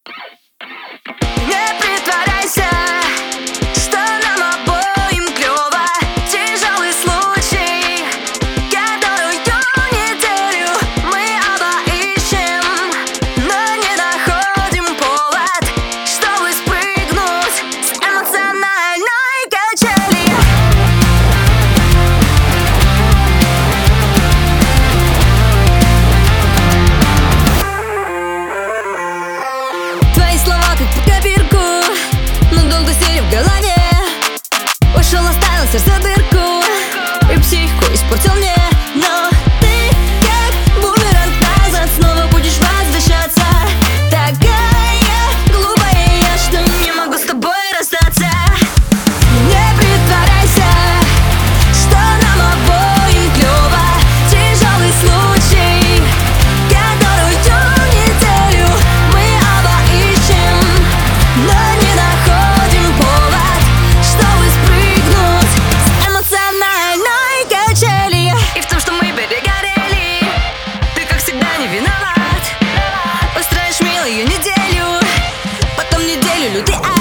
Не притворяйся, что нам обоим клёво. Тяжелый случай, которую неделю мы оба ищем, но не находим повод, чтобы спрыгнуть с эмоциональной качели. Твои слова как по копирку, но долго сели в голове. Ушел, оставил сердце дырку и психику испортил мне. Но ты как бумеранг назад снова будешь возвращаться. Такая глупая я, что не могу с тобой расстаться. Не притворяйся, что нам обоим клёво. Тяжелый случай, которую неделю мы оба ищем, но не находим повод, чтобы спрыгнуть с эмоциональной качели. И в том, что мы перегорели, ты, как всегда, не виноват. Устраиваешь милую неделю, потом неделю лютый